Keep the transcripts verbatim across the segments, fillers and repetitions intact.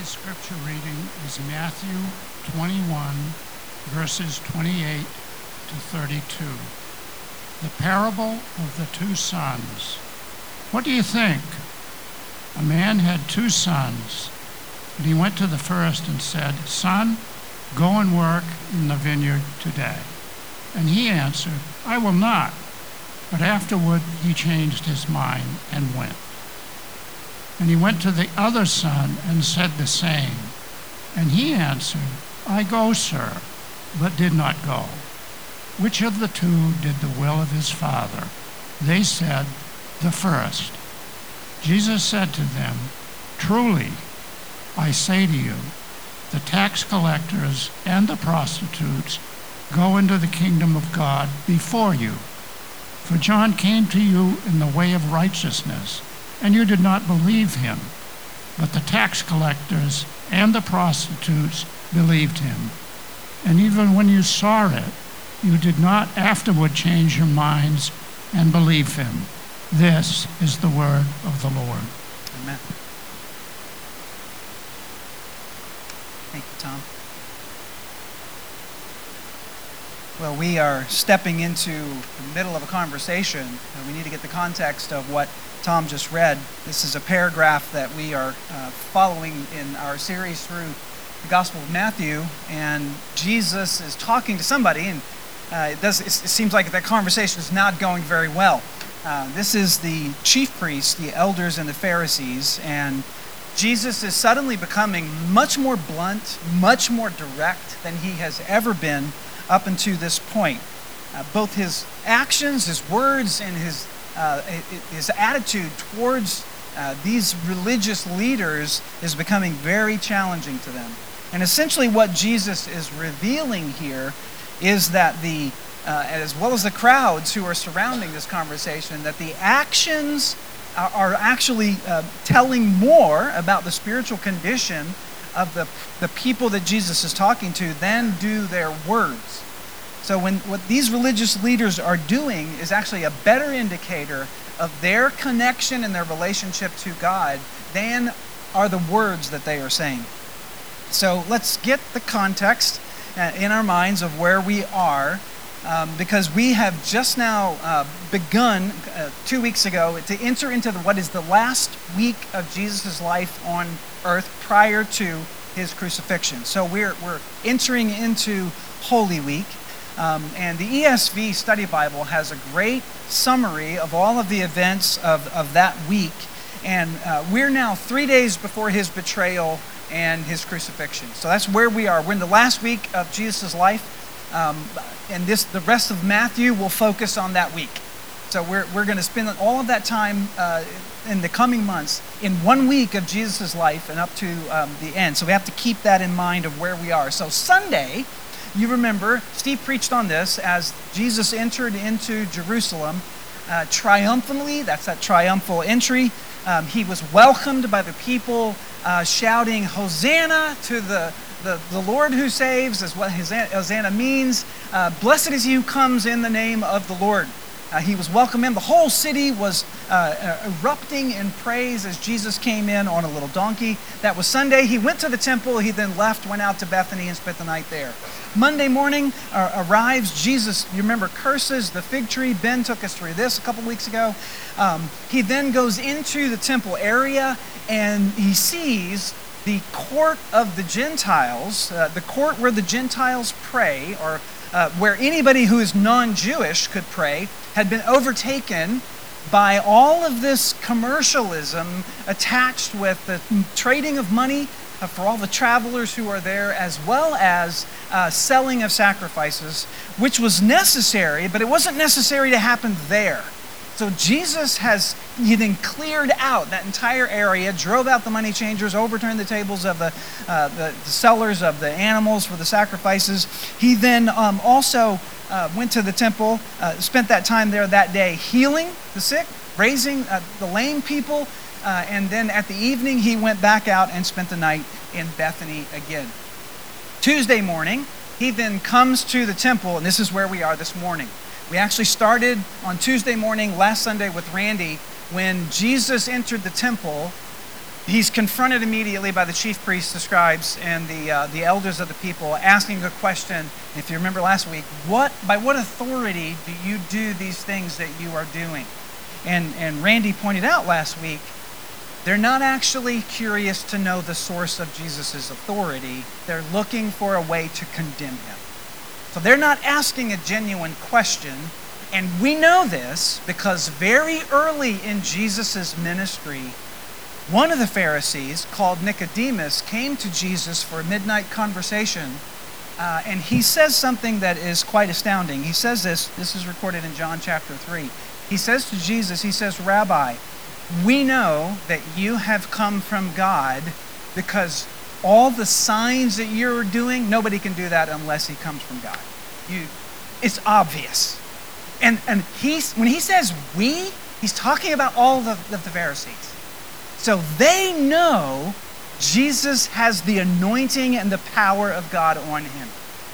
scripture reading is Matthew twenty-one, verses twenty-eight to thirty-two. The parable of the two sons. What do you think? A man had two sons, and he went to the first and said, "Son, go and work in the vineyard today." And he answered, "I will not." But afterward he changed his mind and went. And he went to the other son and said the same. And he answered, "I go, sir," but did not go. Which of the two did the will of his father? They said, "The first." Jesus said to them, "Truly, I say to you, the tax collectors and the prostitutes go into the kingdom of God before you. For John came to you in the way of righteousness, and you did not believe him. But the tax collectors and the prostitutes believed him. And even when you saw it, you did not afterward change your minds and believe him." This is the word of the Lord. Amen. Thank you, Tom. Well, we are stepping into the middle of a conversation, and we need to get the context of what Tom just read. This is a paragraph that we are uh, following in our series through the Gospel of Matthew, and Jesus is talking to somebody, and uh, it, does, it seems like that conversation is not going very well. Uh, this is the chief priests, the elders, and the Pharisees, and Jesus is suddenly becoming much more blunt, much more direct than he has ever been up until this point. Uh, both his actions, his words, and his uh, his attitude towards uh, these religious leaders is becoming very challenging to them. And essentially what Jesus is revealing here is that the Uh, as well as the crowds who are surrounding this conversation, that the actions are, are actually uh, telling more about the spiritual condition of the, the people that Jesus is talking to than do their words. So when what these religious leaders are doing is actually a better indicator of their connection and their relationship to God than are the words that they are saying. So let's get the context uh, in our minds of where we are. Um, because we have just now uh, begun uh, two weeks ago to enter into the, what is the last week of Jesus' life on earth prior to his crucifixion. So we're we're entering into Holy Week, um, and the E S V Study Bible has a great summary of all of the events of, of that week, and uh, we're now three days before his betrayal and his crucifixion. So that's where we are. We're in the last week of Jesus' life. Um, and this, the rest of Matthew will focus on that week. So we're we're going to spend all of that time uh, in the coming months in one week of Jesus' life and up to um, the end. So we have to keep that in mind of where we are. So Sunday, you remember, Steve preached on this as Jesus entered into Jerusalem uh, triumphantly. That's that triumphal entry. Um, he was welcomed by the people uh, shouting, "Hosanna to the The, the Lord who saves," is what Hosanna means. Uh, Blessed is he who comes in the name of the Lord. Uh, he was welcomed in. The whole city was uh, erupting in praise as Jesus came in on a little donkey. That was Sunday. He went to the temple. He then left, went out to Bethany, and spent the night there. Monday morning uh, arrives. Jesus, you remember, curses the fig tree. Ben took us through this a couple weeks ago. Um, he then goes into the temple area, and he sees the court of the Gentiles, uh, the court where the Gentiles pray, or uh, where anybody who is non-Jewish could pray, had been overtaken by all of this commercialism attached with the trading of money uh, for all the travelers who are there, as well as uh, selling of sacrifices, which was necessary, but it wasn't necessary to happen there. So Jesus has, he then cleared out that entire area, drove out the money changers, overturned the tables of the, uh, the, the sellers of the animals for the sacrifices. He then um, also uh, went to the temple, uh, spent that time there that day healing the sick, raising uh, the lame people, uh, and then at the evening he went back out and spent the night in Bethany again. Tuesday morning, he then comes to the temple, and this is where we are this morning. We actually started on Tuesday morning last Sunday with Randy when Jesus entered the temple he's confronted immediately by the chief priests, the scribes, and the uh, the elders of the people, asking a question. If you remember last week, what by what authority do you do these things that you are doing? And and Randy pointed out last week, they're not actually curious to know the source of Jesus' authority. They're looking for a way to condemn him. So they're not asking a genuine question. And we know this because very early in Jesus' ministry, one of the Pharisees, called Nicodemus, came to Jesus for a midnight conversation. Uh, and he says something that is quite astounding. He says this, this is recorded in John chapter three. He says to Jesus, he says, "Rabbi, we know that you have come from God because all the signs that you're doing, nobody can do that unless he comes from God. You, it's obvious." And and he's, when he says we, he's talking about all the, of the Pharisees. So they know Jesus has the anointing and the power of God on him.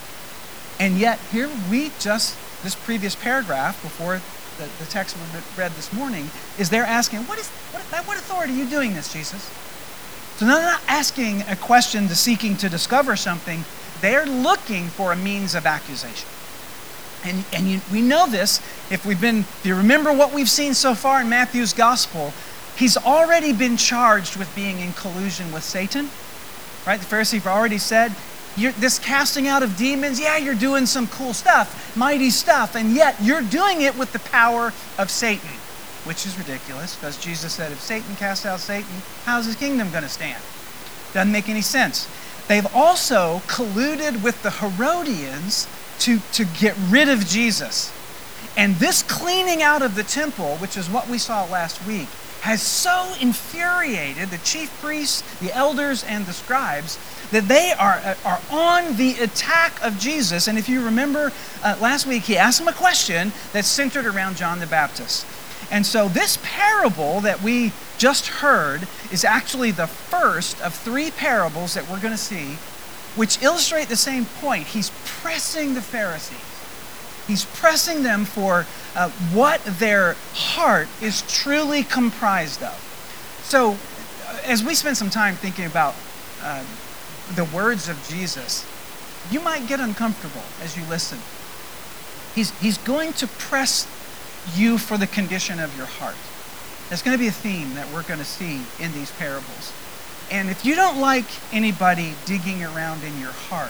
And yet here we just, this previous paragraph before the, the text we read this morning, is they're asking, what is what, by what authority are you doing this, Jesus? So they're not asking a question to seeking to discover something. They're looking for a means of accusation. And, and you, we know this, if we've been, if you remember what we've seen so far in Matthew's gospel, he's already been charged with being in collusion with Satan. Right? The Pharisees have already said, you're, this casting out of demons, yeah, you're doing some cool stuff, mighty stuff, and yet you're doing it with the power of Satan, which is ridiculous, because Jesus said, if Satan casts out Satan, how's his kingdom going to stand? Doesn't make any sense. They've also colluded with the Herodians to, to get rid of Jesus. And this cleaning out of the temple, which is what we saw last week, has so infuriated the chief priests, the elders, and the scribes that they are, are on the attack of Jesus. And if you remember uh, last week, he asked them a question that's centered around John the Baptist. And so this parable that we just heard is actually the first of three parables that we're going to see, which illustrate the same point. He's pressing the Pharisees. He's pressing them for uh, what their heart is truly comprised of. So, uh, as we spend some time thinking about uh, the words of Jesus, you might get uncomfortable as you listen. He's, he's going to press you for the condition of your heart. There's going to be a theme that we're going to see in these parables. And if you don't like anybody digging around in your heart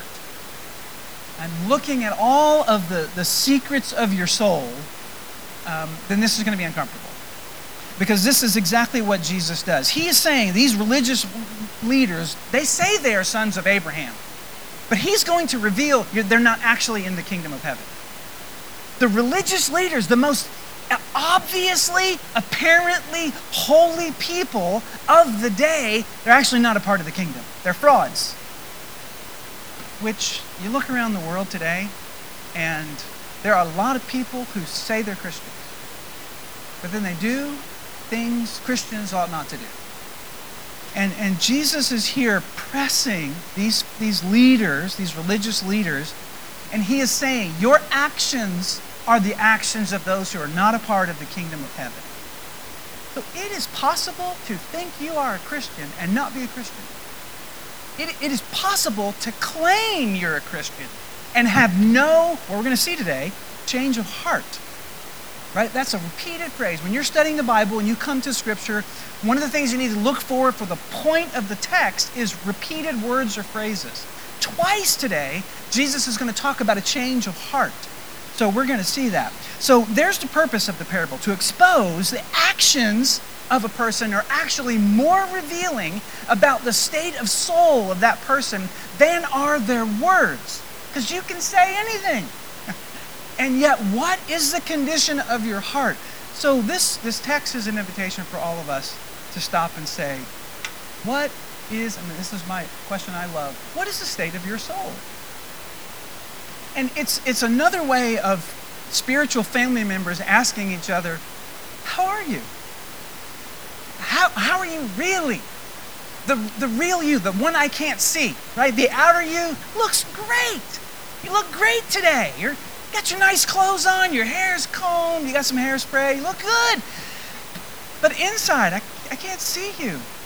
and looking at all of the, the secrets of your soul, um, then this is going to be uncomfortable. Because this is exactly what Jesus does. He is saying these religious leaders, they say they are sons of Abraham, but he's going to reveal they're not actually in the kingdom of heaven. The religious leaders, the most obviously, apparently holy people of the day, they're actually not a part of the kingdom. They're frauds. Which, you look around the world today, and there are a lot of people who say they're Christians, but then they do things Christians ought not to do. And, and Jesus is here pressing these, these leaders, these religious leaders, and he is saying, your actions are the actions of those who are not a part of the kingdom of heaven. So it is possible to think you are a Christian and not be a Christian. It, it is possible to claim you're a Christian and have no, what we're going to see today, change of heart. Right? That's a repeated phrase. When you're studying the Bible and you come to Scripture, one of the things you need to look for for the point of the text is repeated words or phrases. Twice today, Jesus is going to talk about a change of heart. So we're going to see that. So there's the purpose of the parable, to expose the actions of a person are actually more revealing about the state of soul of that person than are their words. Because you can say anything. And yet, what is the condition of your heart? So this, this text is an invitation for all of us to stop and say, what is, I mean, this is my question I love, what is the state of your soul? And it's it's another way of spiritual family members asking each other, how are you? How, how are you really? The, the real you, the one I can't see, right? The outer you looks great. You look great today. You're, you got your nice clothes on, your hair's combed, you got some hairspray, you look good. But inside, I, I can't see you.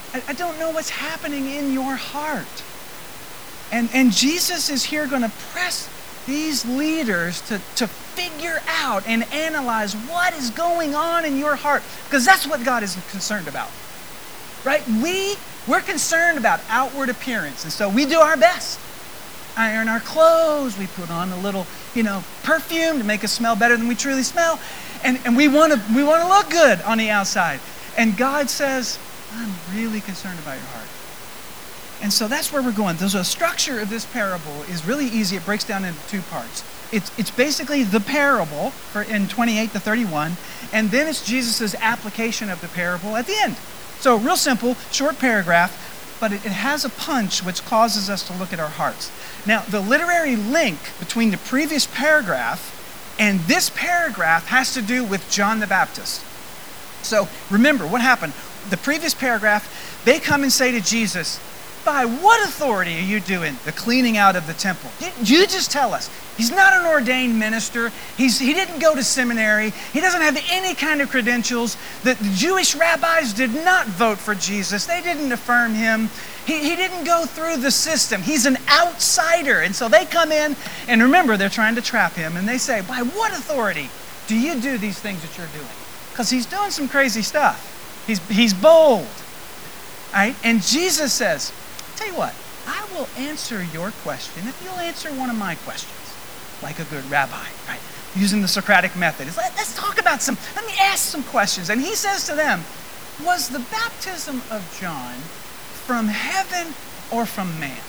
I, I don't know what's happening in your heart. And, and Jesus is here going to press these leaders to, to figure out and analyze what is going on in your heart, because that's what God is concerned about, right? We, we're concerned about outward appearance, and so we do our best. Iron our clothes, we put on a little, you know, perfume to make us smell better than we truly smell, and, and we want to we want to look good on the outside. And God says, I'm really concerned about your heart. And so that's where we're going. The structure of this parable is really easy. It breaks down into two parts. It's, it's basically the parable for in twenty-eight to thirty-one, and then it's Jesus' application of the parable at the end. So real simple, short paragraph, but it, it has a punch which causes us to look at our hearts. Now, the literary link between the previous paragraph and this paragraph has to do with John the Baptist. So remember what happened. The previous paragraph, they come and say to Jesus, by what authority are you doing the cleaning out of the temple? You, you just tell us. He's not an ordained minister. He's, he didn't go to seminary. He doesn't have any kind of credentials. The, the Jewish rabbis did not vote for Jesus. They didn't affirm him. He, he didn't go through the system. He's an outsider. And so they come in, and remember, they're trying to trap him, and they say, by what authority do you do these things that you're doing? Because he's doing some crazy stuff. He's, he's bold. Right? And Jesus says, tell you what, I will answer your question if you'll answer one of my questions, like a good rabbi, right? Using the Socratic method. It's like, let's talk about some, let me ask some questions. And he says to them, was the baptism of John from heaven or from man?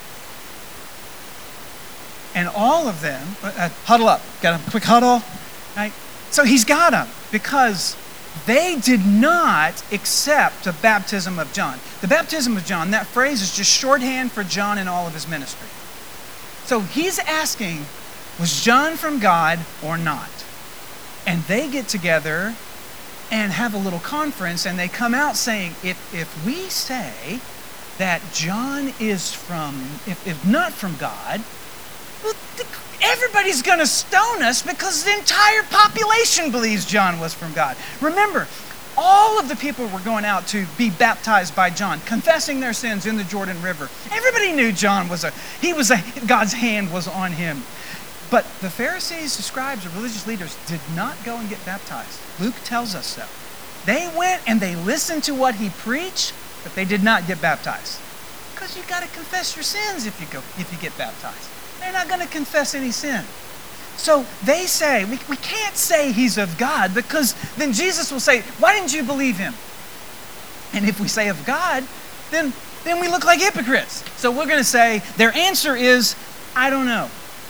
And all of them, uh, huddle up, got a quick huddle, right? So he's got them because they did not accept the baptism of John. The baptism of John, that phrase is just shorthand for John and all of his ministry. So he's asking, was John from God or not? And they get together and have a little conference, and they come out saying, if, if we say that John is from, if, if not from God, well, the, everybody's going to stone us because the entire population believes John was from God. Remember, all of the people were going out to be baptized by John, confessing their sins in the Jordan River. Everybody knew John was a, he was a, God's hand was on him. But the Pharisees, the scribes, the religious leaders did not go and get baptized. Luke tells us so. They went and they listened to what he preached, but they did not get baptized. Because you got to confess your sins if you go, if you get baptized. They're not going to confess any sin. So they say, we, we can't say he's of God, because then Jesus will say, why didn't you believe him? And if we say of God, then, then we look like hypocrites. So we're going to say, their answer is, I don't know.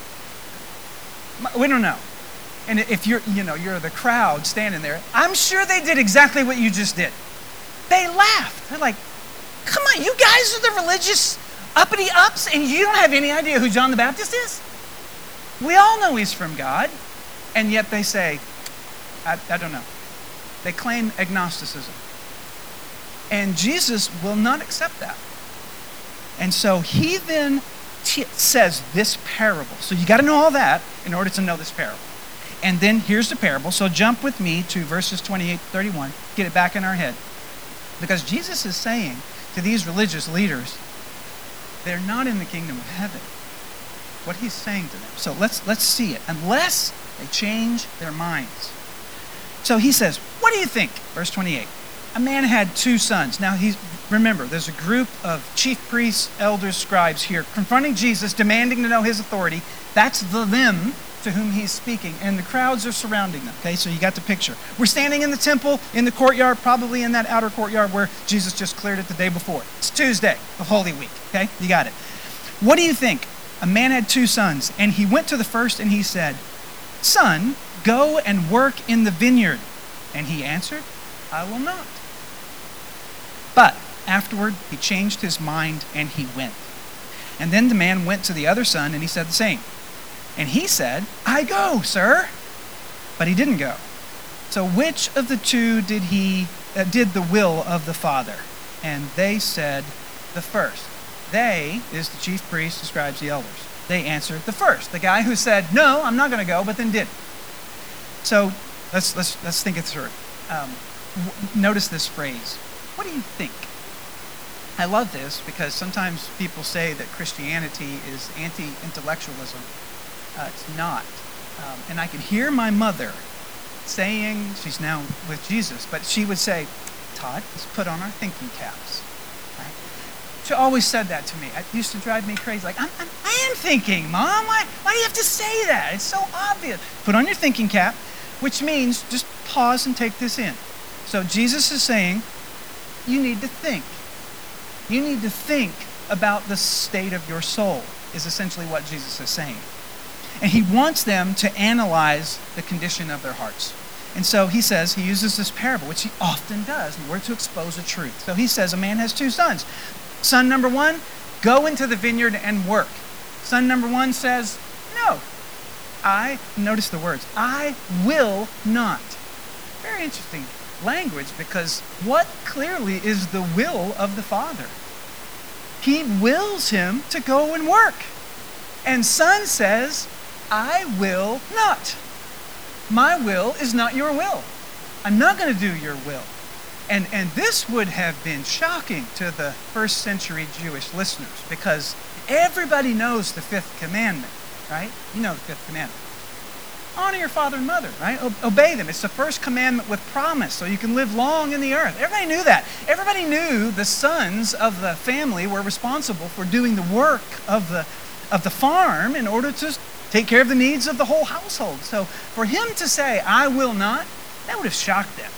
We don't know. And if you're, you know, you're the crowd standing there, I'm sure they did exactly what you just did. They laughed. They're like, come on, you guys are the religious uppity ups, and you don't have any idea who John the Baptist is? We all know he's from God, and yet they say, I, I don't know. They claim agnosticism. And Jesus will not accept that. And so he then t- says this parable. So you got to know all that in order to know this parable. And then here's the parable. So jump with me to verses twenty-eight to thirty-one. Get it back in our head. Because Jesus is saying to these religious leaders, they're not in the kingdom of heaven. What he's saying to them. So let's let's see it. Unless they change their minds. So he says, what do you think? Verse twenty-eight. A man had two sons. Now he's remember, there's a group of chief priests, elders, scribes here confronting Jesus, demanding to know his authority. That's the them to whom he's speaking. And the crowds are surrounding them. Okay, so you got the picture. We're standing in the temple, in the courtyard, probably in that outer courtyard where Jesus just cleared it the day before. It's Tuesday of Holy Week. Okay, you got it. What do you think? A man had two sons, and he went to the first and he said, son, go and work in the vineyard. And he answered, I will not. But afterward, he changed his mind and he went. And then the man went to the other son and he said the same. And he said, I go, sir. But he didn't go. So which of the two did he uh, did the will of the father? And they said, the first. They is the chief priests, the scribes, the elders. They answered the first, the guy who said, no, I'm not going to go, but then did. So let's let's let's think it through. Um, w- notice this phrase. What do you think? I love this because sometimes people say that Christianity is anti-intellectualism. Uh, it's not. Um, and I can hear my mother saying, she's now with Jesus, but she would say, Todd, let's put on our thinking caps. Right? She always said that to me. It used to drive me crazy. Like, I'm, I'm, I am thinking, Mom. Why, why do you have to say that? It's so obvious. Put on your thinking cap, which means just pause and take this in. So Jesus is saying, you need to think. You need to think about the state of your soul, is essentially what Jesus is saying. And he wants them to analyze the condition of their hearts. And so he says, he uses this parable, which he often does, in order to expose a truth. So he says, a man has two sons. Son number one, go into the vineyard and work. Son number one says, no, I, notice the words, I will not. Very interesting language, because what clearly is the will of the Father? He wills him to go and work. And son says, I will not. My will is not your will. I'm not going to do your will. And, and this would have been shocking to the first century Jewish listeners, because everybody knows the fifth commandment, right? You know the fifth commandment. Honor your father and mother, right? O- obey them. It's the first commandment with promise, so you can live long in the earth. Everybody knew that. Everybody knew the sons of the family were responsible for doing the work of the, of the farm in order to take care of the needs of the whole household. So for him to say, I will not, that would have shocked them.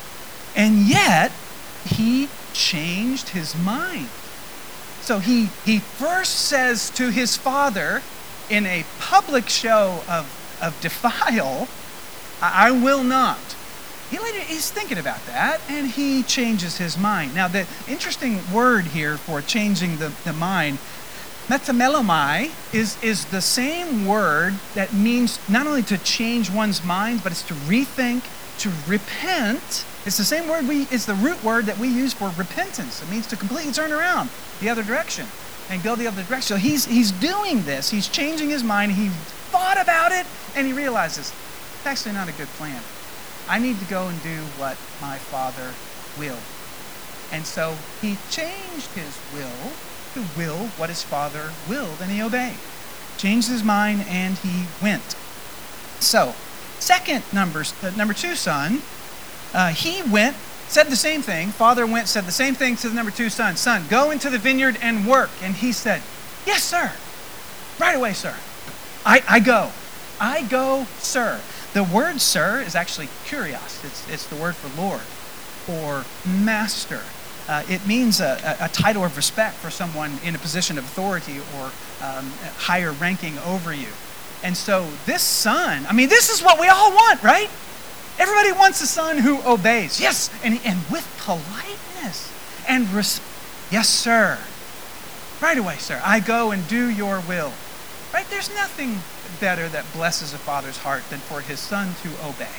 And yet, he changed his mind. So he, he first says to his father in a public show of of defile, I will not. He later, he's thinking about that, and he changes his mind. Now, the interesting word here for changing the, the mind, metamelomai, is, is the same word that means not only to change one's mind, but it's to rethink, to repent. It's the same word, we, it's the root word that we use for repentance. It means to completely turn around the other direction and go the other direction. So he's, he's doing this. He's changing his mind. He thought about it, and he realizes, it's actually not a good plan. I need to go and do what my Father will. And so he changed his will to will what his Father willed, and he obeyed. Changed his mind, and he went. So, second number, uh, number two son, uh, he went, said the same thing. Father went, said the same thing to the number two son. Son, go into the vineyard and work. And he said, yes, sir. Right away, sir. I, I go. I go, sir. The word sir is actually kurios. It's, it's the word for Lord or master. Uh, it means a, a, a title of respect for someone in a position of authority or um, higher ranking over you. And so this son, I mean, this is what we all want, right? Everybody wants a son who obeys. Yes, and, and with politeness and respect. Yes, sir. Right away, sir. I go and do your will. Right? There's nothing better that blesses a father's heart than for his son to obey.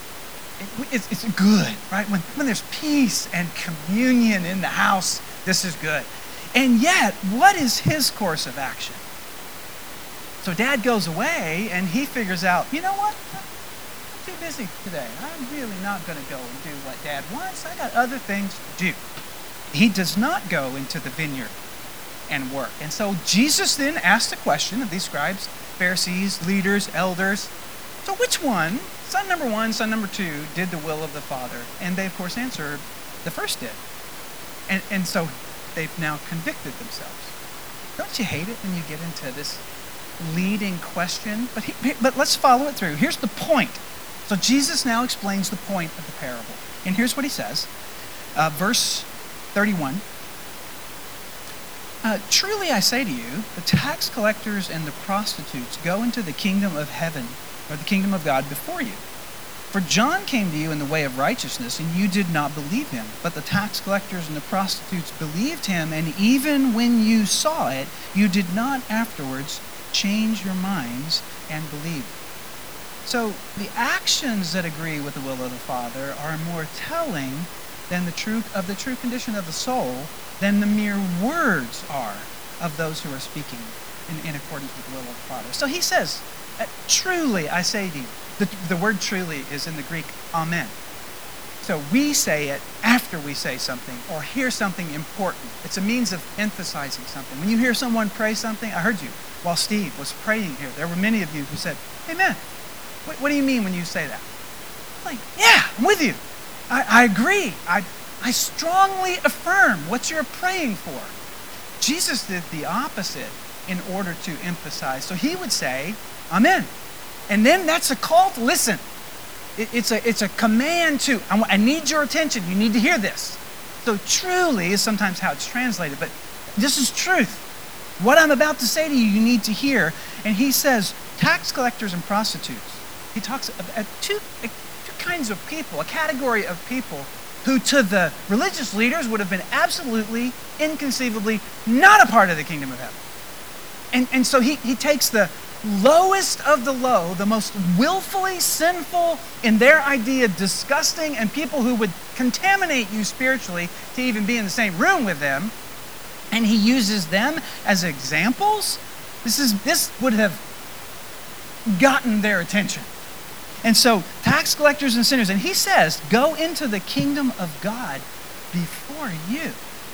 It, it's, it's good, right? When, when there's peace and communion in the house, this is good. And yet, what is his course of action? So dad goes away, and he figures out, you know what? I'm too busy today. I'm really not going to go and do what dad wants. I got other things to do. He does not go into the vineyard and work. And so Jesus then asked the question of these scribes, Pharisees, leaders, elders. So which one, son number one, son number two, did the will of the Father? And they, of course, answered, the first did. And, and so they've now convicted themselves. Don't you hate it when you get into this leading question? But, he, but let's follow it through. Here's the point. So Jesus now explains the point of the parable. And here's what he says. Uh, verse thirty-one. Uh, Truly I say to you, the tax collectors and the prostitutes go into the kingdom of heaven, or the kingdom of God, before you. For John came to you in the way of righteousness, and you did not believe him. But the tax collectors and the prostitutes believed him, and even when you saw it, you did not afterwards change your minds and believe. So the actions that agree with the will of the Father are more telling than the true of the true condition of the soul than the mere words are of those who are speaking in, in accordance with the will of the Father. So he says, truly I say to you, the, the word truly is in the Greek amen. So we say it after we say something or hear something important. It's a means of emphasizing something. When you hear someone pray something, I heard you while Steve was praying here. There were many of you who said, amen. What, what do you mean when you say that? Like, yeah, I'm with you. I, I agree. I, I strongly affirm what you're praying for. Jesus did the opposite in order to emphasize. So he would say, amen. And then that's a call to listen. It, it's, a, it's a command to, I, I need your attention. You need to hear this. So truly is sometimes how it's translated, but this is truth. What I'm about to say to you, you need to hear. And he says, tax collectors and prostitutes. He talks about two, two kinds of people, a category of people who to the religious leaders would have been absolutely, inconceivably not a part of the kingdom of heaven. And, and so he, he takes the lowest of the low, the most willfully sinful in their idea, disgusting, and people who would contaminate you spiritually to even be in the same room with them, and he uses them as examples. This is this would have gotten their attention. And so tax collectors and sinners, and he says, go into the kingdom of God before you.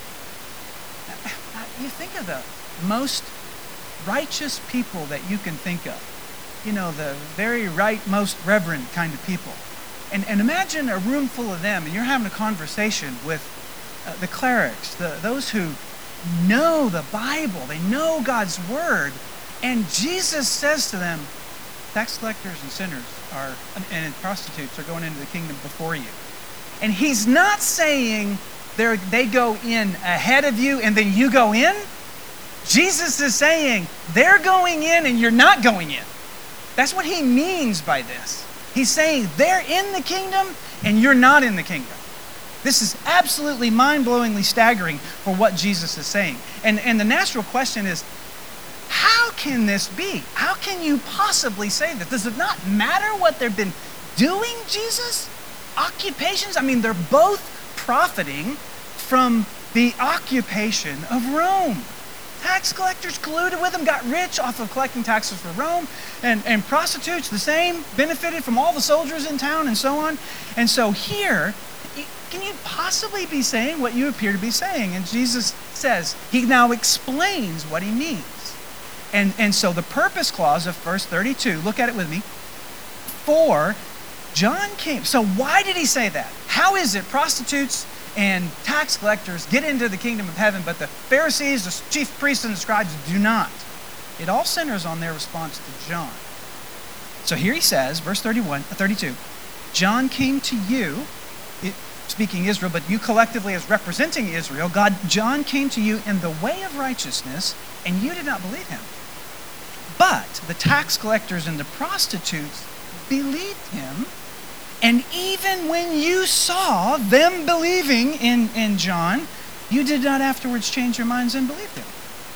You think of the most righteous people that you can think of. You know, the very right, most reverend kind of people. And, and imagine a room full of them, and you're having a conversation with uh, the clerics, the, those who know the Bible, they know God's word, and Jesus says to them, tax collectors and sinners are, and prostitutes are going into the kingdom before you. And he's not saying they're, they go in ahead of you and then you go in. Jesus is saying they're going in and you're not going in. That's what he means by this. He's saying they're in the kingdom and you're not in the kingdom. This is absolutely mind-blowingly staggering for what Jesus is saying. And, and the natural question is, how can this be? How can you possibly say that? Does it not matter what they've been doing, Jesus? Occupations? I mean, they're both profiting from the occupation of Rome. Tax collectors colluded with them, got rich off of collecting taxes for Rome, and, and prostitutes, the same, benefited from all the soldiers in town and so on. And so here, can you possibly be saying what you appear to be saying? And Jesus says, he now explains what he means. And, and so the purpose clause of verse thirty-two, look at it with me. For John came. So why did he say that? How is it prostitutes and tax collectors get into the kingdom of heaven, but the Pharisees, the chief priests, and the scribes do not? It all centers on their response to John. So here he says, verse thirty-one, thirty-two, John came to you, it, speaking Israel, but you collectively as representing Israel, God, John came to you in the way of righteousness, and you did not believe him. But the tax collectors and the prostitutes believed him, and even when you saw them believing in, in John, you did not afterwards change your minds and believe him.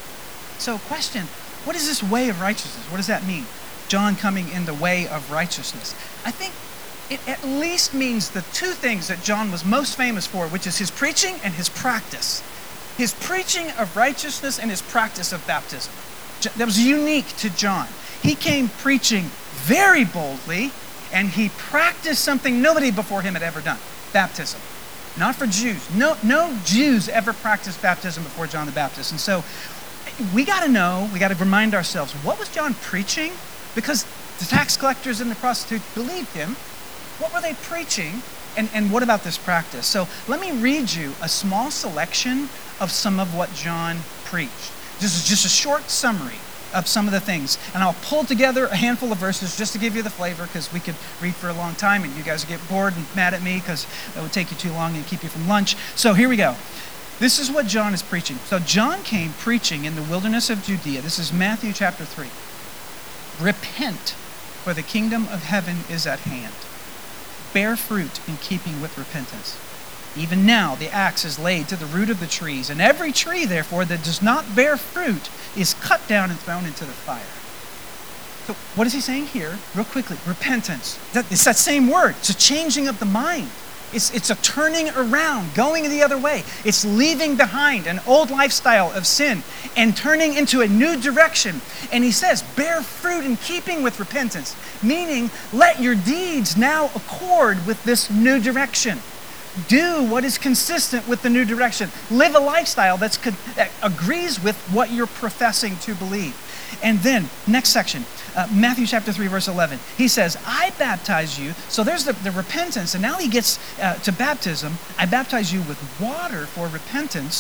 So question, what is this way of righteousness? What does that mean? John coming in the way of righteousness. I think it at least means the two things that John was most famous for, which is his preaching and his practice. His preaching of righteousness and his practice of baptism. That was unique to John. He came preaching very boldly, and he practiced something nobody before him had ever done, baptism. Not for Jews. No, no Jews ever practiced baptism before John the Baptist. And so we got to know, we got to remind ourselves, what was John preaching? Because the tax collectors and the prostitutes believed him. What were they preaching? And, and what about this practice? So let me read you a small selection of some of what John preached. This is just a short summary of some of the things. And I'll pull together a handful of verses just to give you the flavor, because we could read for a long time and you guys would get bored and mad at me because it would take you too long and keep you from lunch. So here we go. This is what John is preaching. So John came preaching in the wilderness of Judea. This is Matthew chapter three. Repent, for the kingdom of heaven is at hand. Bear fruit in keeping with repentance. Even now the axe is laid to the root of the trees, and every tree, therefore, that does not bear fruit is cut down and thrown into the fire. So what is he saying here? Real quickly, repentance. It's that same word. It's a changing of the mind. It's, it's a turning around, going the other way. It's leaving behind an old lifestyle of sin and turning into a new direction. And he says, bear fruit in keeping with repentance, meaning let your deeds now accord with this new direction. Do what is consistent with the new direction. Live a lifestyle that's, that agrees with what you're professing to believe. And then, next section, uh, Matthew chapter three, verse eleven. He says, I baptize you. So there's the, the repentance. And now he gets uh, to baptism. I baptize you with water for repentance.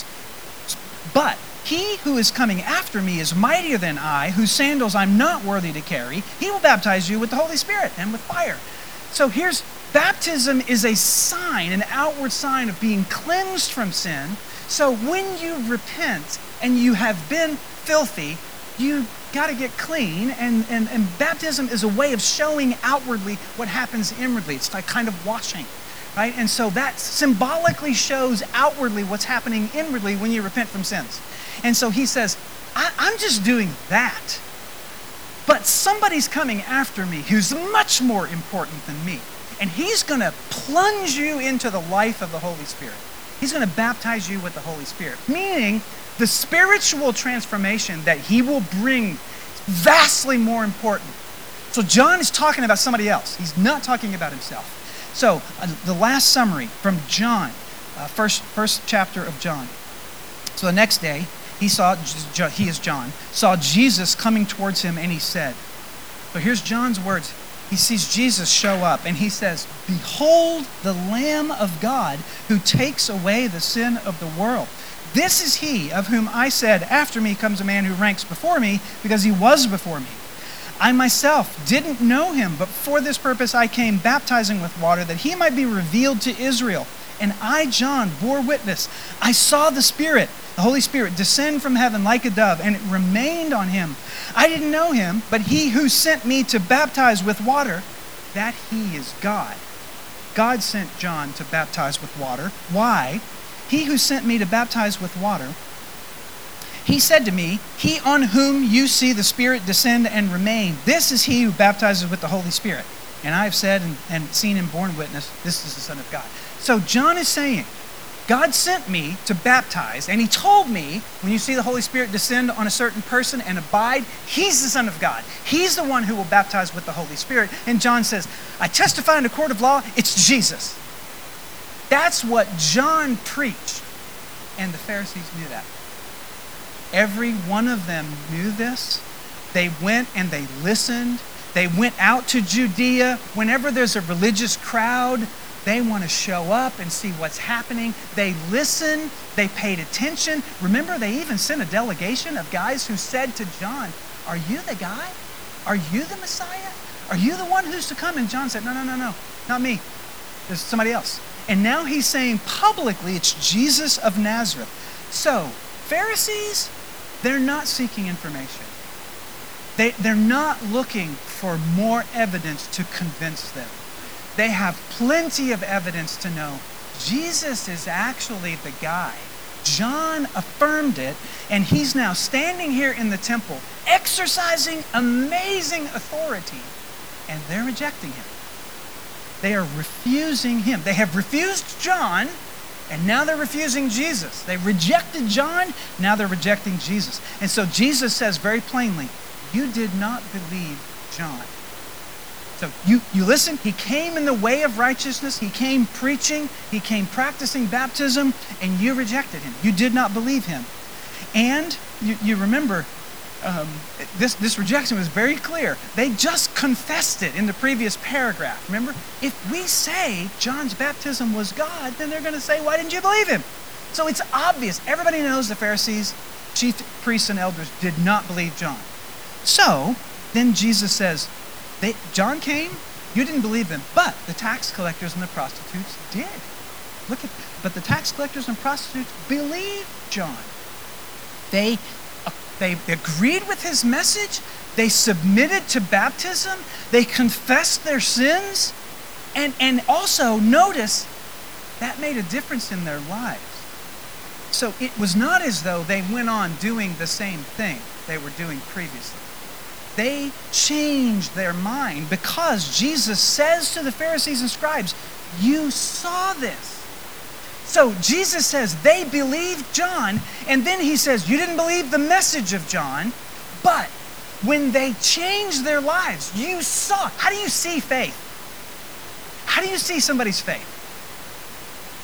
But he who is coming after me is mightier than I, whose sandals I'm not worthy to carry. He will baptize you with the Holy Spirit and with fire. So here's, baptism is a sign, an outward sign of being cleansed from sin. So when you repent and you have been filthy, you got to get clean. And, and, and baptism is a way of showing outwardly what happens inwardly. It's like kind of washing. Right? And so that symbolically shows outwardly what's happening inwardly when you repent from sins. And so he says, I, I'm just doing that. But somebody's coming after me who's much more important than me. And he's going to plunge you into the life of the Holy Spirit. He's going to baptize you with the Holy Spirit. Meaning, the spiritual transformation that he will bring is vastly more important. So John is talking about somebody else. He's not talking about himself. So, uh, the last summary from John, uh, first, first chapter of John. So the next day, he saw, he is John, saw Jesus coming towards him, and he said, so here's John's words. He sees Jesus show up, and he says, behold the Lamb of God who takes away the sin of the world. This is he of whom I said, after me comes a man who ranks before me, because he was before me. I myself didn't know him, but for this purpose I came baptizing with water, that he might be revealed to Israel. And I, John, bore witness. I saw the Spirit, the Holy Spirit, descend from heaven like a dove, and it remained on him. I didn't know him, but he who sent me to baptize with water, that he is God. God sent John to baptize with water. Why? He who sent me to baptize with water, he said to me, he on whom you see the Spirit descend and remain, this is he who baptizes with the Holy Spirit. And I have said and, and seen and borne witness, this is the Son of God. So John is saying, God sent me to baptize, and he told me, when you see the Holy Spirit descend on a certain person and abide, he's the Son of God. He's the one who will baptize with the Holy Spirit. And John says, I testify in the court of law, it's Jesus. That's what John preached. And the Pharisees knew that. Every one of them knew this. They went and they listened. They went out to Judea. Whenever there's a religious crowd, they want to show up and see what's happening. They listened. They paid attention. Remember, they even sent a delegation of guys who said to John, are you the guy? Are you the Messiah? Are you the one who's to come? And John said, no, no, no, no, not me. There's somebody else. And now he's saying publicly, it's Jesus of Nazareth. So, Pharisees, they're not seeking information. They, they're not looking for more evidence to convince them. They have plenty of evidence to know Jesus is actually the guy. John affirmed it, and he's now standing here in the temple, exercising amazing authority, and they're rejecting him. They are refusing him. They have refused John, and now they're refusing Jesus. They rejected John, now they're rejecting Jesus. And so Jesus says very plainly, you did not believe John. So you, you listen, he came in the way of righteousness, he came preaching, he came practicing baptism, and you rejected him. You did not believe him. And you, you remember, um, this, this rejection was very clear. They just confessed it in the previous paragraph. Remember, if we say John's baptism was God, then they're going to say, why didn't you believe him? So it's obvious. Everybody knows the Pharisees, chief priests and elders did not believe John. So then Jesus says, They, John came, you didn't believe him, but the tax collectors and the prostitutes did. Look at, but the tax collectors and prostitutes believed John. They, uh, they agreed with his message. They submitted to baptism. They confessed their sins. And, and also, notice, that made a difference in their lives. So it was not as though they went on doing the same thing they were doing previously. They changed their mind because Jesus says to the Pharisees and scribes, you saw this. So Jesus says they believed John, and then he says, you didn't believe the message of John, but when they changed their lives, you saw. How do you see faith? How do you see somebody's faith?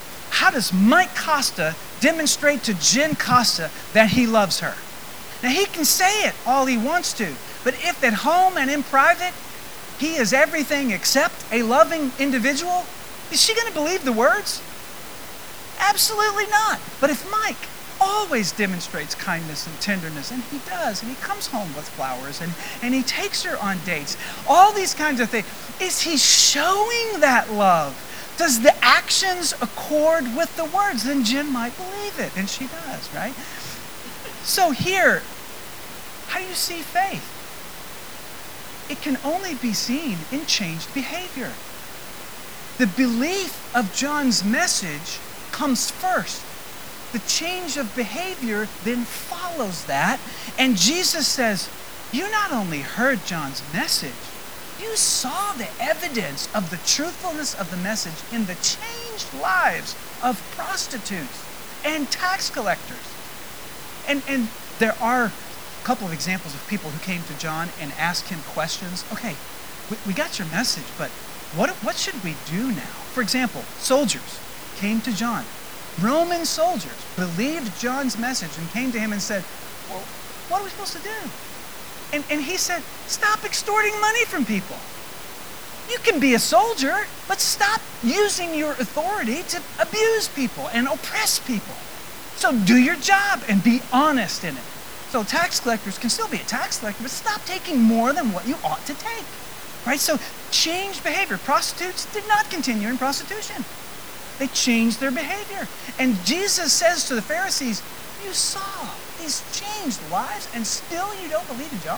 how does Mike Costa demonstrate to Jen Costa that he loves her? Now, he can say it all he wants to, but if at home and in private, he is everything except a loving individual, is she going to believe the words? Absolutely not. But if Mike always demonstrates kindness and tenderness, and he does, and he comes home with flowers, and, and he takes her on dates, all these kinds of things, is he showing that love? Does the actions accord with the words? Then Jen might believe it, and she does, right? So here, how do you see faith? It can only be seen in changed behavior. The belief of John's message comes first. The change of behavior then follows that. And Jesus says, you not only heard John's message, you saw the evidence of the truthfulness of the message in the changed lives of prostitutes and tax collectors. And, and there are a couple of examples of people who came to John and asked him questions. Okay, we, we got your message, but what, what should we do now? For example, soldiers came to John. Roman soldiers believed John's message and came to him and said, well, what are we supposed to do? And, and he said, stop extorting money from people. You can be a soldier, but stop using your authority to abuse people and oppress people. So do your job and be honest in it. So tax collectors can still be a tax collector, but stop taking more than what you ought to take. Right? So change behavior. Prostitutes did not continue in prostitution. They changed their behavior. And Jesus says to the Pharisees, you saw these changed lives and still you don't believe in John?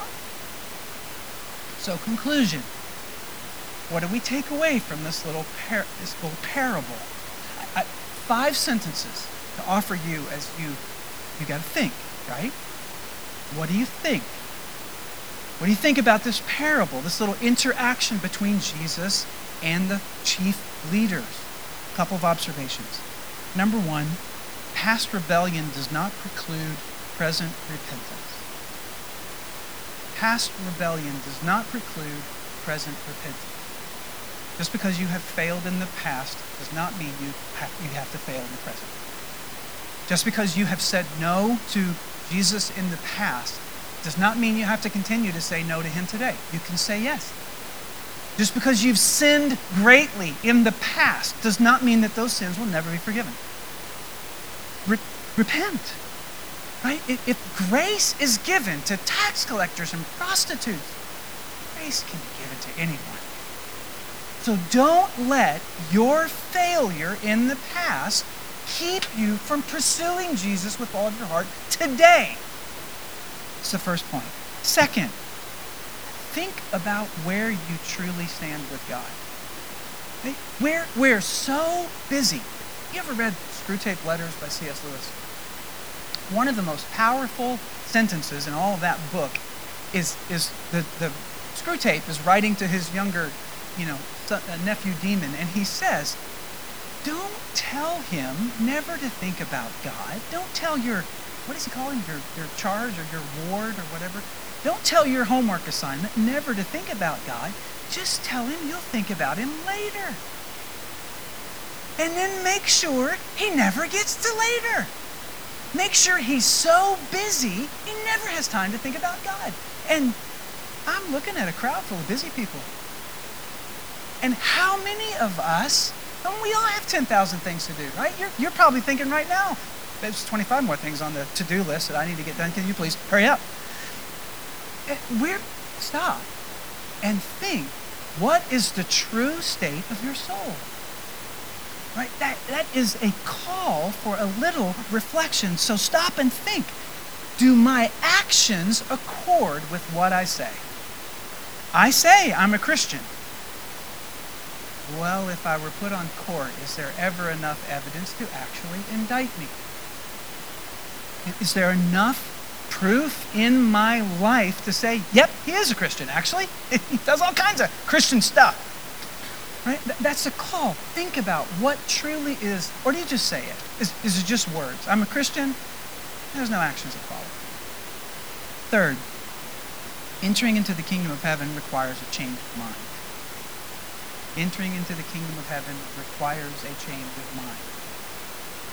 So conclusion. What do we take away from this little, par- this little parable? I, I, five sentences to offer you as you, you got to think, right? What do you think? What do you think about this parable, this little interaction between Jesus and the chief leaders? A couple of observations. Number one, past rebellion does not preclude present repentance. Past rebellion does not preclude present repentance. Just because you have failed in the past does not mean you have, you have to fail in the present. Just because you have said no to Jesus in the past does not mean you have to continue to say no to him today. You can say yes. Just because you've sinned greatly in the past does not mean that those sins will never be forgiven. Re- repent. Right? If grace is given to tax collectors and prostitutes, grace can be given to anyone. So don't let your failure in the past keep you from pursuing Jesus with all of your heart today. That's the first point. Second, think about where you truly stand with God. Right? We're, we're so busy. You ever read Screwtape Letters by C S Lewis? One of the most powerful sentences in all of that book is, is the, the Screwtape is writing to his younger, you know, son, uh, nephew Demon, and he says, don't tell him never to think about God. Don't tell your, what does he call him, your, your charge or your ward or whatever. Don't tell your homework assignment never to think about God. Just tell him you'll think about him later. And then make sure he never gets to later. Make sure he's so busy, he never has time to think about God. And I'm looking at a crowd full of busy people. And how many of us, and we all have ten thousand things to do, right? You're, you're probably thinking right now, there's twenty-five more things on the to-do list that I need to get done. Can you please hurry up? We're, stop and think, what is the true state of your soul? Right? That, that is a call for a little reflection. So stop and think. Do my actions accord with what I say? I say I'm a Christian. Well, if I were put on court, is there ever enough evidence to actually indict me? Is there enough proof in my life to say, yep, he is a Christian, actually? He does all kinds of Christian stuff. Right? That's a call. Think about what truly is, or do you just say it? Is, is it just words? I'm a Christian. There's no actions that follow. Third, entering into the kingdom of heaven requires a change of mind. Entering into the kingdom of heaven requires a change of mind.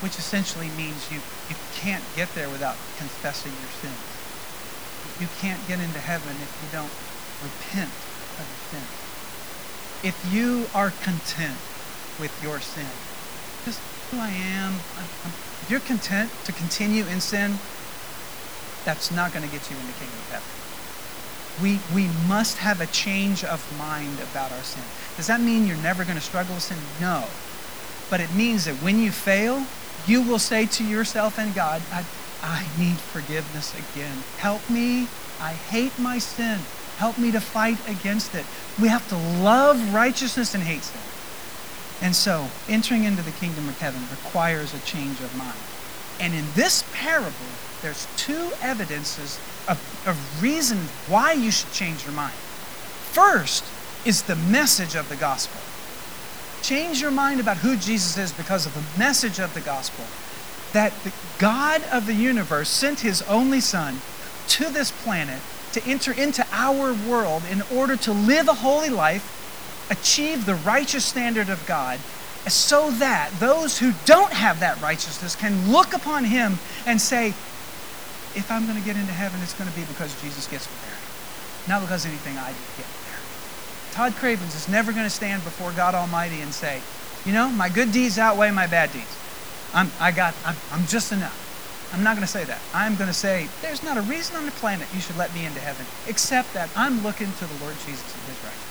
which essentially means you, you can't get there without confessing your sins. You can't get into heaven if you don't repent of your sins. If you are content with your sin, just who I am, I'm, I'm, if you're content to continue in sin, that's not going to get you in the kingdom of heaven. We, we must have a change of mind about our sin. Does that mean you're never going to struggle with sin? No. But it means that when you fail, you will say to yourself and God, I, I need forgiveness again. Help me. I hate my sin. Help me to fight against it. We have to love righteousness and hate sin. And so, entering into the kingdom of heaven requires a change of mind. And in this parable, there's two evidences of, of reasons why you should change your mind. First is the message of the gospel. Change your mind about who Jesus is because of the message of the gospel. That the God of the universe sent his only son to this planet to enter into our world in order to live a holy life, achieve the righteous standard of God, so that those who don't have that righteousness can look upon him and say, if I'm going to get into heaven, it's going to be because Jesus gets me there, not because of anything I did to get me there. Todd Cravens is never going to stand before God Almighty and say, you know, my good deeds outweigh my bad deeds. I'm, I got, I'm, I'm just enough. I'm not going to say that. I'm going to say, there's not a reason on the planet you should let me into heaven, except that I'm looking to the Lord Jesus and his righteousness.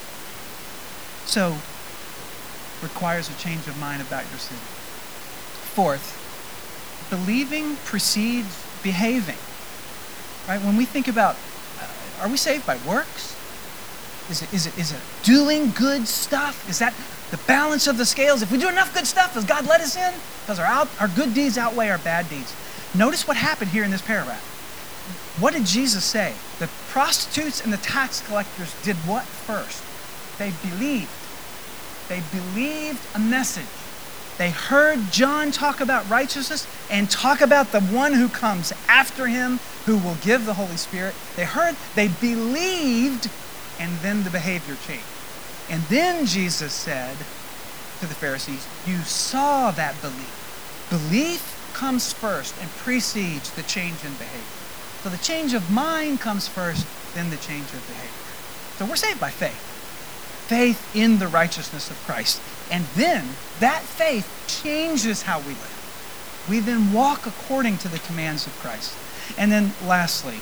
So, requires a change of mind about your sin. Fourth, believing precedes behaving. Right? When we think about, uh, are we saved by works? Is it, is it, is it doing good stuff? Is that the balance of the scales? If we do enough good stuff, does God let us in? Because our, out, our good deeds outweigh our bad deeds. Notice what happened here in this paragraph. What did Jesus say? The prostitutes and the tax collectors did what first? They believed. They believed a message. They heard John talk about righteousness and talk about the one who comes after him, who will give the Holy Spirit. They heard, they believed, and then the behavior changed. And then Jesus said to the Pharisees, you saw that belief. Belief comes first and precedes the change in behavior. So the change of mind comes first, then the change of behavior. So we're saved by faith. Faith in the righteousness of Christ. And then that faith changes how we live. We then walk according to the commands of Christ. And then lastly,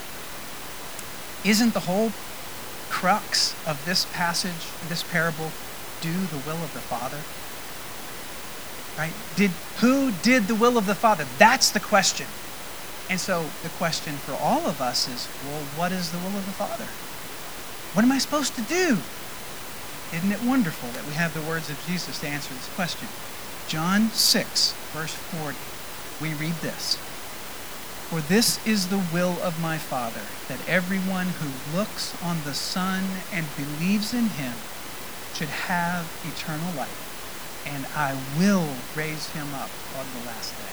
isn't the whole crux of this passage, this parable, do the will of the Father? Right? Did, who did the will of the Father? That's the question. And so the question for all of us is, well, what is the will of the Father? What am I supposed to do? Isn't it wonderful that we have the words of Jesus to answer this question? John six, verse forty, we read this. For this is the will of my Father, that everyone who looks on the Son and believes in him should have eternal life, and I will raise him up on the last day.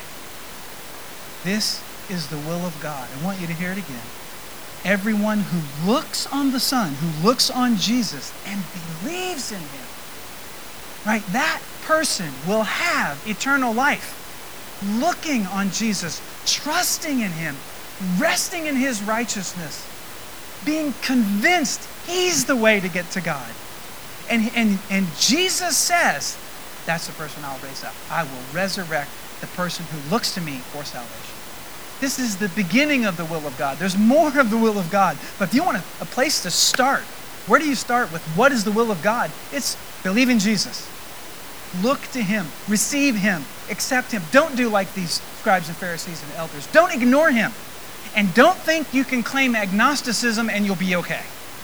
This is the will of God. I want you to hear it again. Everyone who looks on the Son, who looks on Jesus and believes in him, right? That person will have eternal life. Looking on Jesus, trusting in him, resting in his righteousness, being convinced he's the way to get to God. And, and, and Jesus says, that's the person I'll raise up. I will resurrect the person who looks to me for salvation. This is the beginning of the will of God. There's more of the will of God. But if you want a, a place to start, where do you start with what is the will of God? It's believe in Jesus. Look to him. Receive him. Accept him. Don't do like these scribes and Pharisees and elders. Don't ignore him. And don't think you can claim agnosticism and you'll be okay.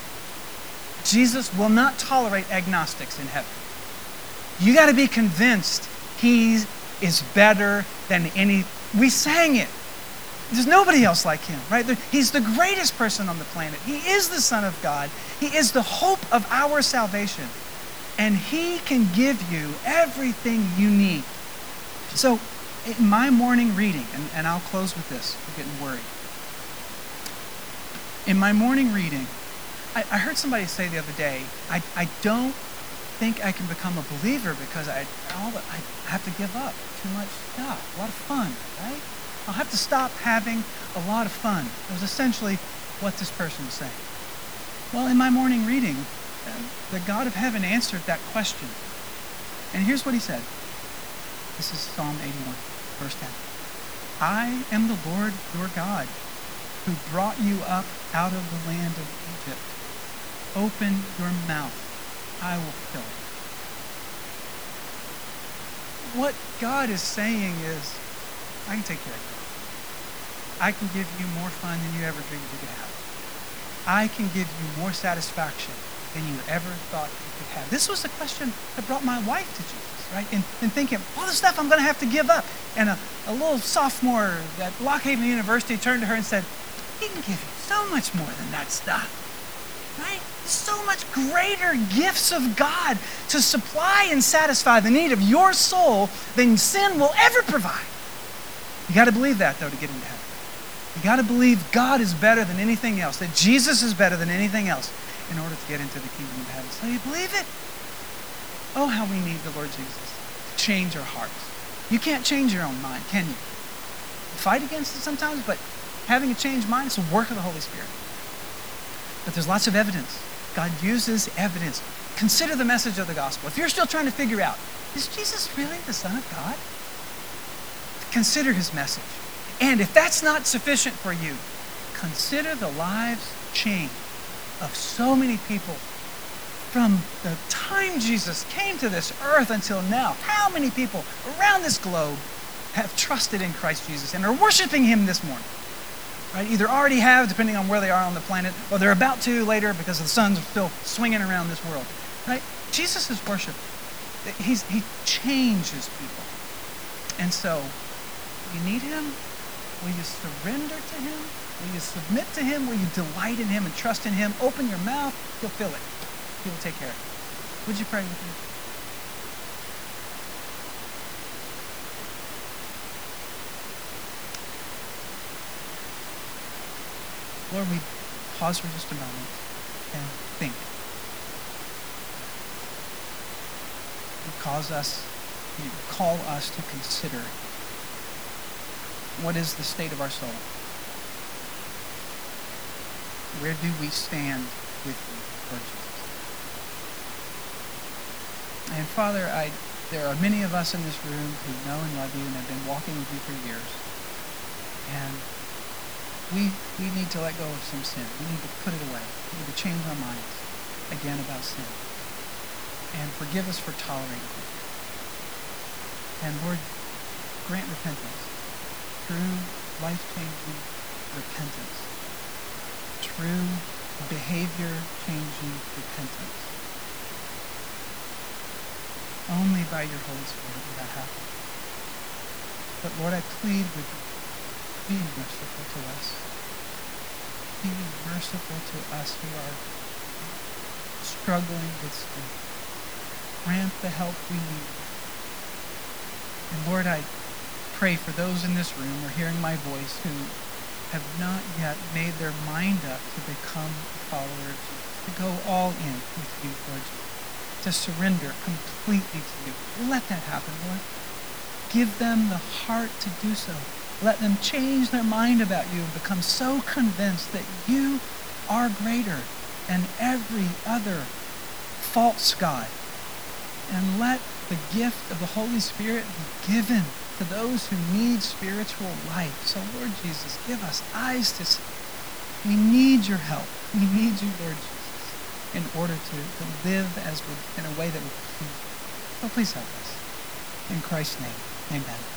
Jesus will not tolerate agnostics in heaven. You got to be convinced he is better than any. We sang it. There's nobody else like him, right? He's the greatest person on the planet. He is the Son of God. He is the hope of our salvation. And he can give you everything you need. So in my morning reading, and, and I'll close with this, I'm getting worried. In my morning reading, I, I heard somebody say the other day, I, I don't think I can become a believer because I, all the, I have to give up too much stuff, a lot of fun, right? I'll have to stop having a lot of fun. That was essentially what this person was saying. Well, in my morning reading, uh, the God of heaven answered that question. And here's what he said. This is Psalm eighty-one, verse ten. I am the Lord your God, who brought you up out of the land of Egypt. Open your mouth, I will fill it. What God is saying is, I can take care of you. I can give you more fun than you ever dreamed you could have. I can give you more satisfaction than you ever thought you could have. This was the question that brought my wife to Jesus, right? And, and thinking, all the stuff I'm going to have to give up. And a, a little sophomore at Lockhaven University turned to her and said, he can give you so much more than that stuff, right? There's so much greater gifts of God to supply and satisfy the need of your soul than sin will ever provide. You got to believe that, though, to get into heaven. You got to believe God is better than anything else, that Jesus is better than anything else in order to get into the kingdom of heaven. So you believe it? Oh, how we need the Lord Jesus to change our hearts. You can't change your own mind, can you? You fight against it sometimes, but having a changed mind is the work of the Holy Spirit. But there's lots of evidence. God uses evidence. Consider the message of the gospel. If you're still trying to figure out, is Jesus really the Son of God? Consider his message. And if that's not sufficient for you, consider the lives changed of so many people from the time Jesus came to this earth until now. How many people around this globe have trusted in Christ Jesus and are worshiping him this morning? Right? Either already have, depending on where they are on the planet, or they're about to later because the sun's still swinging around this world. Right? Jesus is worship. He's, he changes people. And so, you need him? Will you surrender to him? Will you submit to him? Will you delight in him and trust in him? Open your mouth, he'll fill it. He will take care of it. Would you pray with me? Lord, we pause for just a moment and think. You cause us, you call us to consider what is the state of our soul. Where do we stand with you, Lord Jesus? And Father, I, there are many of us in this room who know and love you and have been walking with you for years. And We we need to let go of some sin. We need to put it away. We need to change our minds again about sin. And forgive us for tolerating it. And Lord, grant repentance. True, life-changing repentance. True, behavior-changing repentance. Only by your Holy Spirit will that happen. But Lord, I plead with you, be merciful to us. Be merciful to us who are struggling with sin. Grant the help we need. And Lord, I pray for those in this room or hearing my voice who have not yet made their mind up to become a follower of Jesus, to go all in with you, Lord Jesus, to surrender completely to you. Let that happen, Lord. Give them the heart to do so. Let them change their mind about you and become so convinced that you are greater than every other false god. And let the gift of the Holy Spirit be given to those who need spiritual life. So, Lord Jesus, give us eyes to see. We need your help. We need you, Lord Jesus, in order to, to live as we, in a way that will please you. So please help us. In Christ's name, amen.